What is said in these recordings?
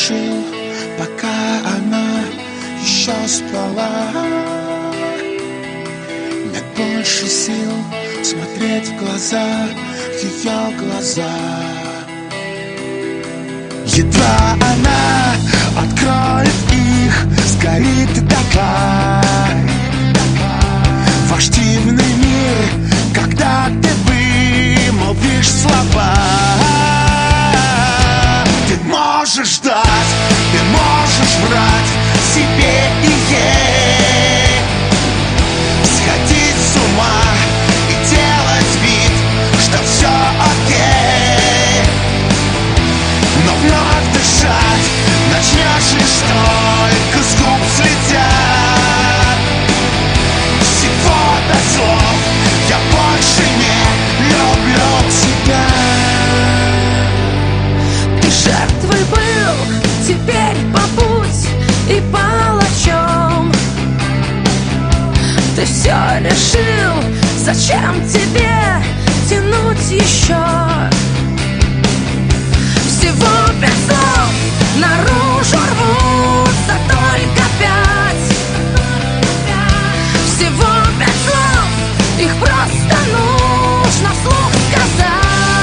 решил, пока она еще спала. Нет больше сил смотреть в глаза, ее глаза. Едва она откроет их, сгорит дотла. Ваш дивный мир, когда ты вымолвишь слова. Ты можешь ждать, ты можешь врать себе и ей, сходить с ума и делать вид, что все окей. Но вновь дышать начнешь лишь только с губ слетят. Всего до слов я больше не люблю тебя. Ты жертвой был, теперь побудь и палачом. Ты все решил, зачем тебе тянуть еще? Всего 5 слов наружу рвутся только 5. Всего 5 слов, их просто нужно вслух сказать.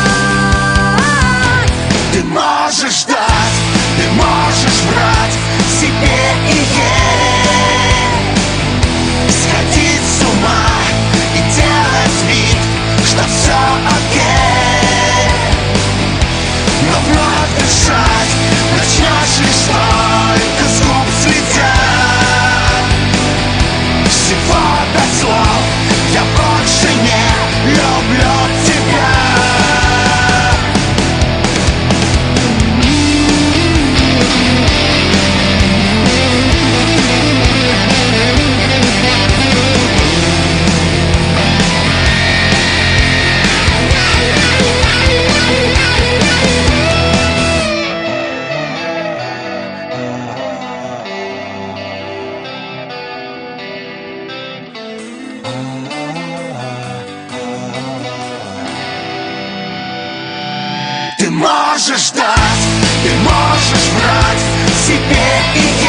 Ты можешь ждать, ты можешь врать себе и ей, сходить с ума и делать вид, что все окей. Но вновь дышать начнешь лишь только с губ слетят. Всего 5 слов, я больше не люблю тебя. Ты можешь ждать, ты можешь врать себе и